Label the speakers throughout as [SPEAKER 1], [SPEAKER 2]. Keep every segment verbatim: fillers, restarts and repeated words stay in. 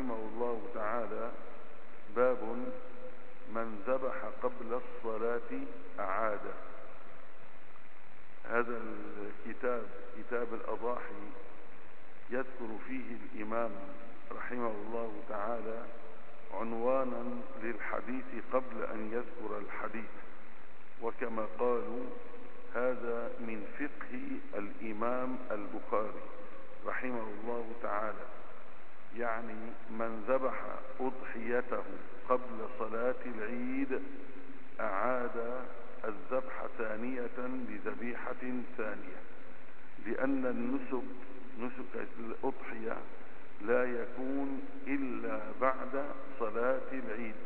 [SPEAKER 1] رحمه الله تعالى: باب من ذبح قبل الصلاة أعاد. هذا الكتاب كتاب الأضاحي يذكر فيه الإمام رحمه الله تعالى عنوانا للحديث قبل أن يذكر الحديث، وكما قالوا هذا من فقه الإمام البخاري رحمه الله تعالى، يعني من ذبح أضحيته قبل صلاة العيد أعاد الذبح ثانية لذبيحة ثانية، لأن النسك نسك الأضحية لا يكون إلا بعد صلاة العيد.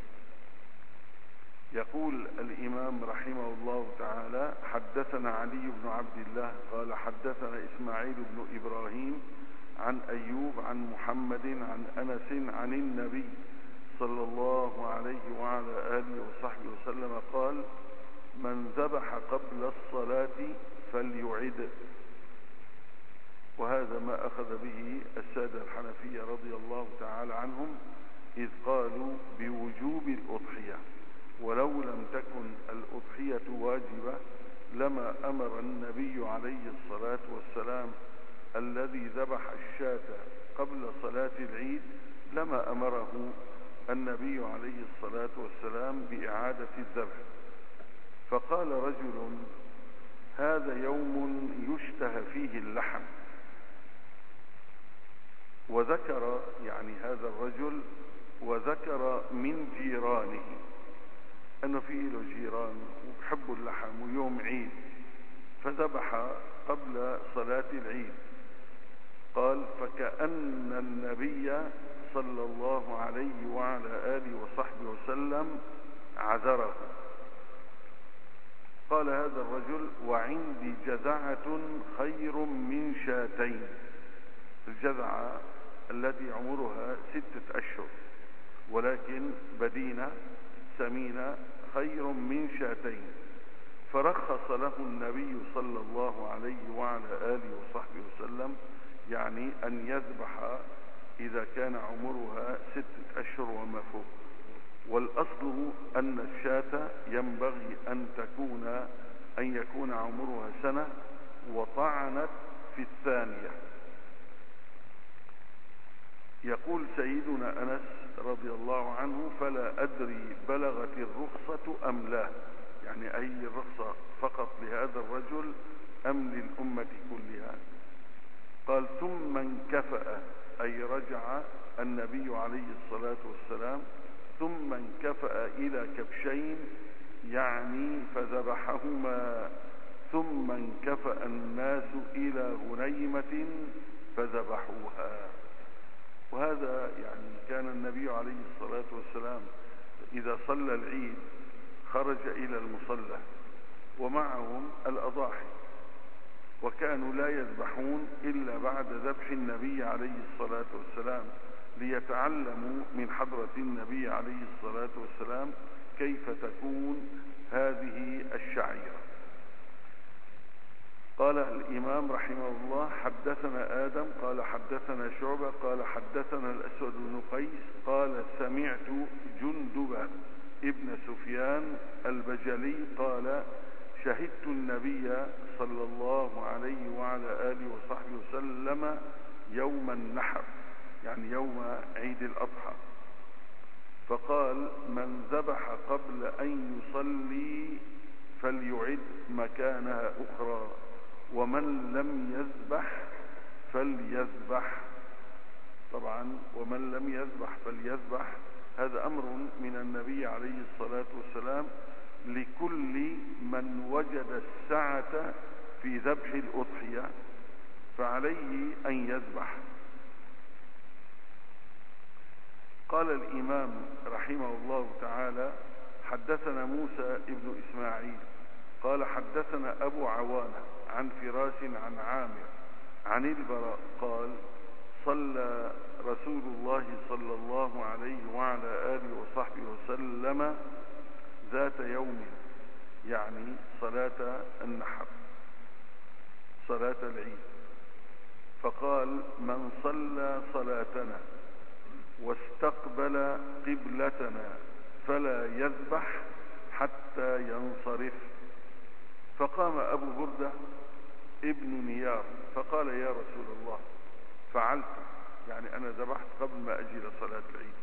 [SPEAKER 1] يقول الإمام رحمه الله تعالى: حدثنا علي بن عبد الله قال حدثنا إسماعيل بن إبراهيم عن أيوب عن محمد عن أنس عن النبي صلى الله عليه وعلى آله وصحبه وسلم قال: من ذبح قبل الصلاة فليعد. وهذا ما أخذ به السادة الحنفية رضي الله تعالى عنهم، إذ قالوا بوجوب الأضحية، ولو لم تكن الأضحية واجبة لما أمر النبي عليه الصلاة والسلام الذي ذبح الشاة قبل صلاة العيد لما أمره النبي عليه الصلاة والسلام بإعادة الذبح. فقال رجل: هذا يوم يشتهى فيه اللحم. وذكر يعني هذا الرجل وذكر من جيرانه أنه فيه له جيران وبحبوا اللحم ويوم عيد، فذبح قبل صلاة العيد. قال: فكأن النبي صلى الله عليه وعلى آله وصحبه وسلم عذره. قال هذا الرجل: وعندي جذعة خير من شاتين. الجذعة التي عمرها ستة أشهر ولكن بدينة سمينة خير من شاتين. فرخص له النبي صلى الله عليه وعلى آله وصحبه وسلم، يعني أن يذبح إذا كان عمرها ستة أشهر وما فوق. والأصل أن الشاة ينبغي أن تكون أن يكون عمرها سنة وطعنت في الثانية. يقول سيدنا أنس رضي الله عنه: فلا أدري بلغت الرخصة أم لا، يعني أي الرخصة فقط لهذا الرجل أم للأمة كلها. قال: ثم انكفأ، أي رجع النبي عليه الصلاة والسلام، ثم انكفأ إلى كبشين يعني فذبحهما، ثم انكفأ الناس إلى غنيمة فذبحوها. وهذا يعني كان النبي عليه الصلاة والسلام إذا صلى العيد خرج إلى المصلى ومعهم الأضاحي، وكانوا لا يذبحون إلا بعد ذبح النبي عليه الصلاة والسلام، ليتعلموا من حضرة النبي عليه الصلاة والسلام كيف تكون هذه الشعيرة. قال الإمام رحمه الله: حدثنا آدم قال حدثنا شعبة قال حدثنا الأسود بن قيس قال سمعت جندب ابن سفيان البجلي قال: شهدت النبي صلى الله عليه وعلى آله وصحبه وسلم يوم النحر، يعني يوم عيد الأضحى، فقال: من ذبح قبل أن يصلي فليعد مكانها أخرى، ومن لم يذبح فليذبح. طبعا ومن لم يذبح فليذبح هذا أمر من النبي عليه الصلاة والسلام لكل من وجد السعة في ذبح الأضحية فعليه أن يذبح. قال الإمام رحمه الله تعالى: حدثنا موسى ابن إسماعيل قال حدثنا أبو عوانة عن فراس عن عامر عن البراء قال: صلى رسول الله صلى الله عليه وعلى آله وصحبه وسلم ذات يوم، يعني صلاة النحر صلاة العيد، فقال: من صلى صلاتنا واستقبل قبلتنا فلا يذبح حتى ينصرف. فقام أبو بردة ابن نيار فقال يا رسول الله فعلت، يعني أنا ذبحت قبل ما أجي لصلاة العيد.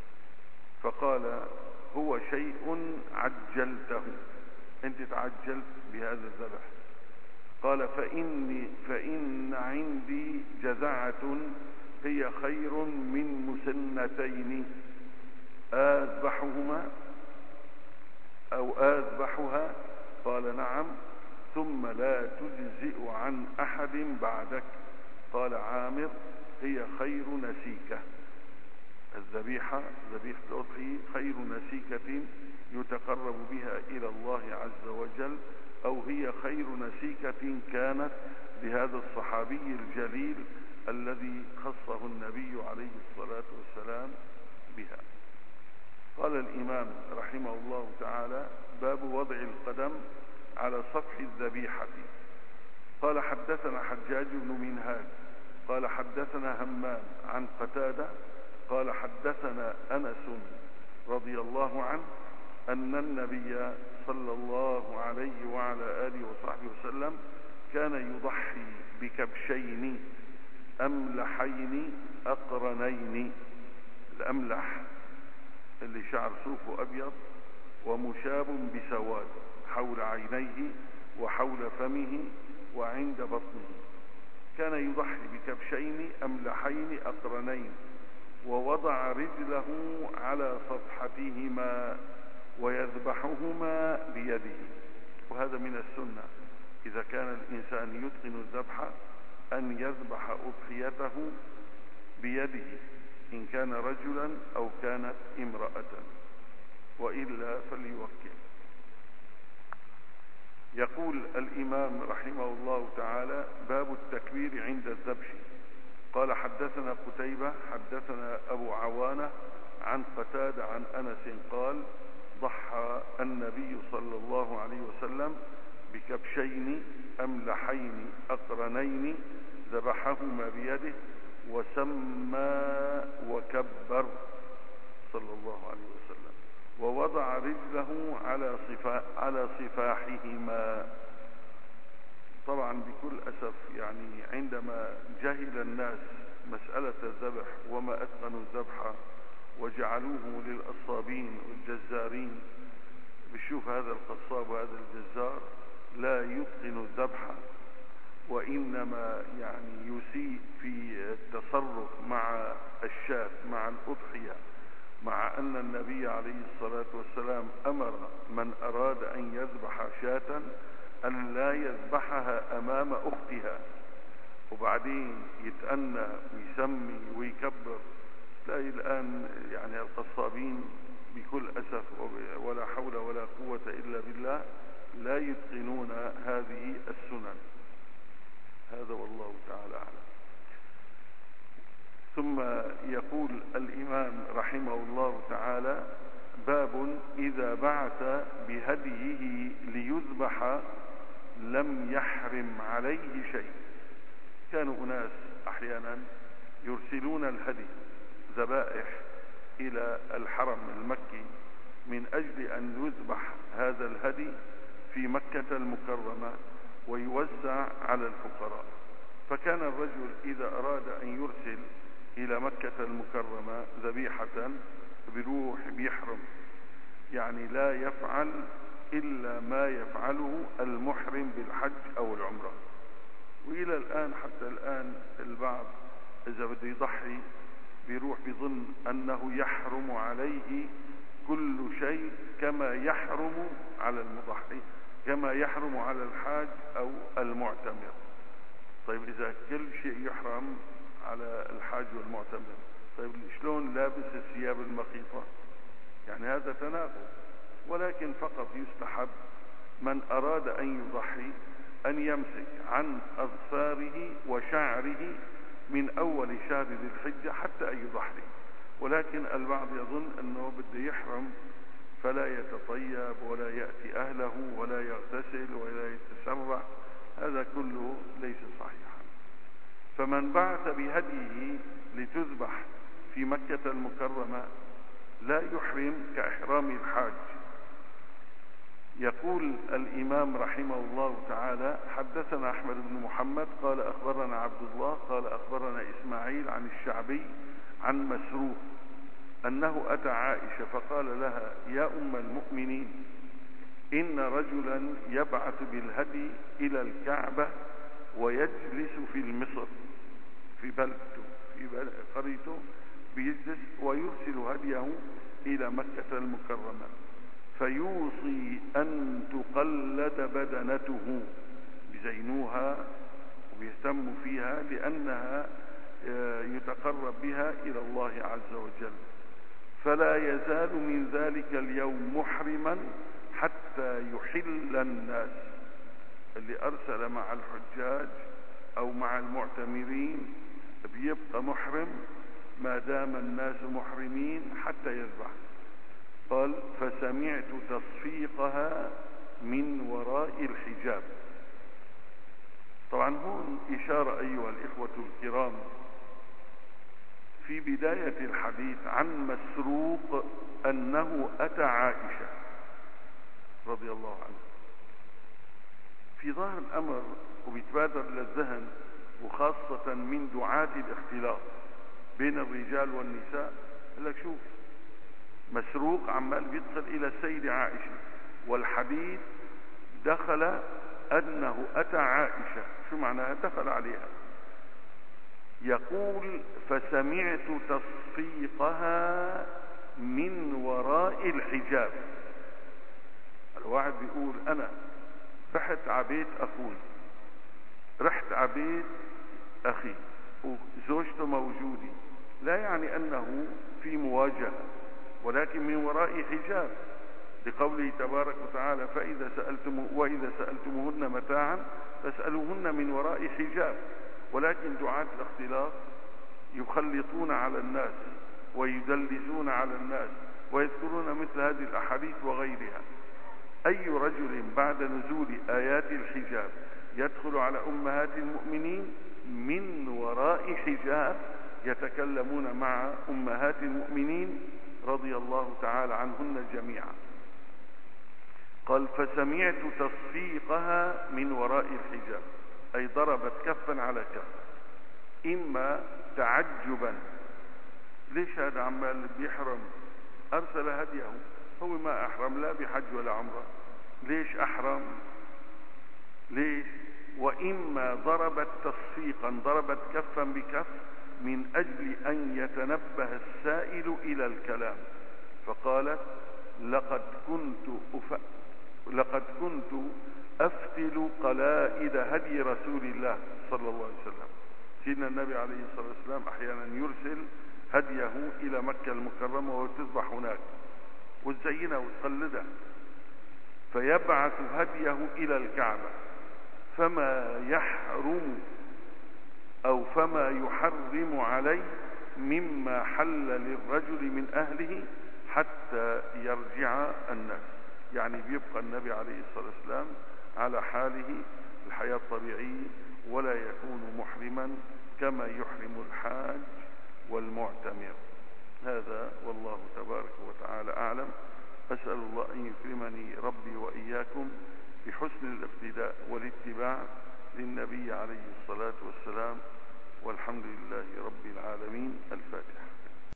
[SPEAKER 1] فقال هو شيء عجلته، أنت تعجلت بهذا الذبح. قال فإني فإن عندي جزعة هي خير من مسنتين أذبحهما أو أذبحها؟ قال نعم. ثم لا تجزئ عن أحد بعدك. قال عامر هي خير نسيكة، الذبيحة ذبيحة الأضحية خير نسيكة يتقرب بها إلى الله عز وجل، أو هي خير نسيكة كانت لهذا الصحابي الجليل الذي خصه النبي عليه الصلاة والسلام بها. قال الإمام رحمه الله تعالى باب وضع القدم على سطح الذبيحة. قال حدثنا حجاج بن منهال قال حدثنا همام عن قتادة قال حدثنا أنس رضي الله عنه أن النبي صلى الله عليه وعلى آله وصحبه وسلم كان يضحي بكبشين أملحين أقرنين. الأملح اللي شعر صوفه أبيض ومشاب بسواد حول عينيه وحول فمه وعند بطنه. كان يضحي بكبشين أملحين أقرنين ووضع رجله على صفحتهما ويذبحهما بيده. وهذا من السنة إذا كان الإنسان يتقن الذبح أن يذبح أضحيته بيده إن كان رجلا أو كانت امرأة، وإلا فليوكل. يقول الإمام رحمه الله تعالى باب التكبير عند الذبح. قال حدثنا قتيبة حدثنا أبو عوانة عن قتادة عن أنس قال ضحى النبي صلى الله عليه وسلم بكبشين أملحين أقرنين ذبحهما بيده وسمى وكبر صلى الله عليه وسلم ووضع رجله على صفا على صفاحهما. طبعا بكل أسف يعني عندما جهل الناس مسألة الذبح وما أتقنوا الذبح وجعلوه للقصابين والجزارين، بشوف هذا القصاب وهذا الجزار لا يتقن الذبح وإنما يعني يسيء في التصرف مع الشاة مع الأضحية، مع أن النبي عليه الصلاة والسلام أمر من أراد أن يذبح شاة أن لا يذبحها أمام أختها، وبعدين يتأنى ويسمي ويكبر. تلاقي الآن يعني القصابين بكل أسف ولا حول ولا قوة إلا بالله لا يتقنون هذه السنن. هذا والله تعالى أعلم. ثم يقول الإمام رحمه الله تعالى باب إذا بعث بهديه ليذبح لم يحرم عليه شيء. كانوا أناس أحيانا يرسلون الهدي ذبائح إلى الحرم المكي من أجل أن يذبح هذا الهدي في مكة المكرمة ويوزع على الفقراء. فكان الرجل إذا أراد أن يرسل إلى مكة المكرمة ذبيحة بروح بيحرم، يعني لا يفعل إلا ما يفعله المحرم بالحج أو العمرة. وإلى الآن حتى الآن البعض إذا بده يضحي بيروح بظن أنه يحرم عليه كل شيء كما يحرم على المضحي، كما يحرم على الحاج أو المعتمر. طيب إذا كل شيء يحرم على الحاج والمعتمر، طيب شلون لابس الثياب المخيطة؟ يعني هذا تناقض. ولكن فقط يستحب من أراد أن يضحي أن يمسك عن أظفاره وشعره من أول شهر ذي الحجة حتى أن يضحي. ولكن البعض يظن أنه بده يحرم فلا يتطيب ولا يأتي أهله ولا يغتسل ولا يتسرع، هذا كله ليس صحيحا. فمن بعث بهديه لتذبح في مكة المكرمة لا يحرم كإحرام الحاج. يقول الإمام رحمه الله تعالى: حدثنا أحمد بن محمد قال أخبرنا عبد الله قال أخبرنا إسماعيل عن الشعبي عن مسروق أنه أتى عائشة فقال لها: يا أم المؤمنين، إن رجلا يبعث بالهدي إلى الكعبة ويجلس في المصر في بلدته في قريته، بيجلس ويرسل هديه إلى مكة المكرمة، فيوصي أن تقلد بدنته، بزينوها ويهتموا فيها لأنها يتقرب بها إلى الله عز وجل، فلا يزال من ذلك اليوم محرما حتى يحل الناس. اللي أرسل مع الحجاج أو مع المعتمرين بيبقى محرم ما دام الناس محرمين حتى يذبح. قال: فسمعت تصفيقها من وراء الحجاب. طبعا هون إشارة أيها الإخوة الكرام في بداية الحديث عن مسروق أنه أتى عائشة رضي الله عنها. في ظاهر الأمر وبيتبادر للذهن وخاصة من دعاة الاختلاط بين الرجال والنساء، قال لك شوف مسروق عمال بيدخل إلى السيدة عائشة، والحديث دخل أنه أتى عائشة. شو معناها؟ دخل عليها. يقول: فسمعت تصفيقها من وراء الحجاب. الواحد بيقول: أنا رحت عبيت أخوي، رحت عبيت أخي وزوجته موجودة، لا يعني أنه في مواجهة، ولكن من وراء حجاب، لقوله تبارك وتعالى: فإذا سألتم وإذا سألتموهن متاعا فاسألوهن من وراء حجاب. ولكن دعاة الاختلاط يخلطون على الناس ويدلسون على الناس ويذكرون مثل هذه الأحاديث وغيرها. أي رجل بعد نزول آيات الحجاب يدخل على أمهات المؤمنين من وراء حجاب يتكلمون مع أمهات المؤمنين رضي الله تعالى عنهن جميعا. قال: فسمعت تصفيقها من وراء الحجاب، أي ضربت كفا على كف، إما تعجبا، ليش هذا عمال بيحرم أرسل هديه، هو ما أحرم لا بحج ولا عمره، ليش أحرم ليش؟ وإما ضربت تصفيقا، ضربت كفا بكف من أجل أن يتنبه السائل إلى الكلام، فقالت: لقد كنت أف... لقد كنت أفتل قلائد هدي رسول الله صلى الله عليه وسلم. سيدنا النبي عليه الصلاة والسلام أحيانا يرسل هديه إلى مكة المكرمة وتذبح هناك وتزينها وتقلدها، فيبعث هديه إلى الكعبة، فما يحرم أو فما يحرم عليه مما حل للرجل من أهله حتى يرجع الناس. يعني بيبقى النبي عليه الصلاة والسلام على حاله الحياة الطبيعية، ولا يكون محرما كما يحرم الحاج والمعتمر. هذا والله تبارك وتعالى أعلم. أسأل الله أن يكرمني ربي وإياكم بحسن الاقتداء والاتباع للنبي عليه الصلاة والسلام، والحمد لله رب العالمين. الفاتحة.